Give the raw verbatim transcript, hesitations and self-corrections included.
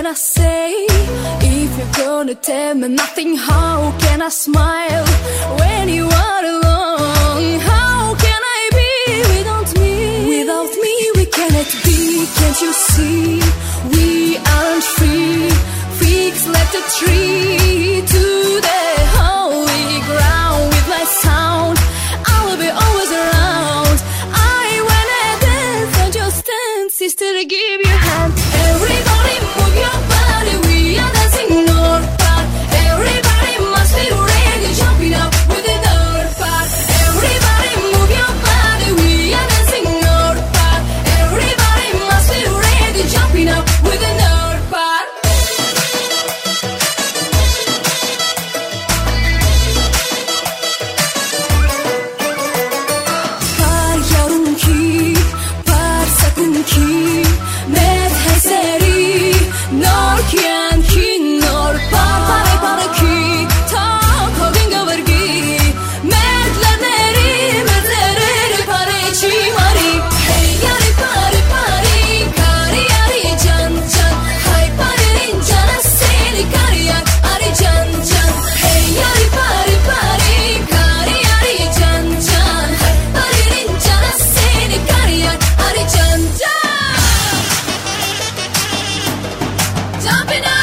can I say? If you're gonna tell me nothing, how can I smile when you are alone? How can I be without me? Without me we cannot be. Can't you see? We aren't free. Freaks left a tree to the holy ground. With my sound I'll be always around. I wanna dance and just dance, sister, give your hand. Everybody move your body, we are dancing North Park. Everybody must be ready, jumping up with the North Park. Everybody move your body, we are dancing North Park. Everybody must be ready, jumping up with the North Park. Par yarım ki, par sakın ki, met hai seri, nor kian ki, nor par pare pare ki, ta koginga vargi, met la neri, met neri pare chi mari. Hey yari pare pare, kari yari jan jan, hai pare rin jana seni kari yar ari jan jan. Hey yari pare pare, kari yari jan jan, hai pare rin jana seni kari yar ari jan jan. Jumping up.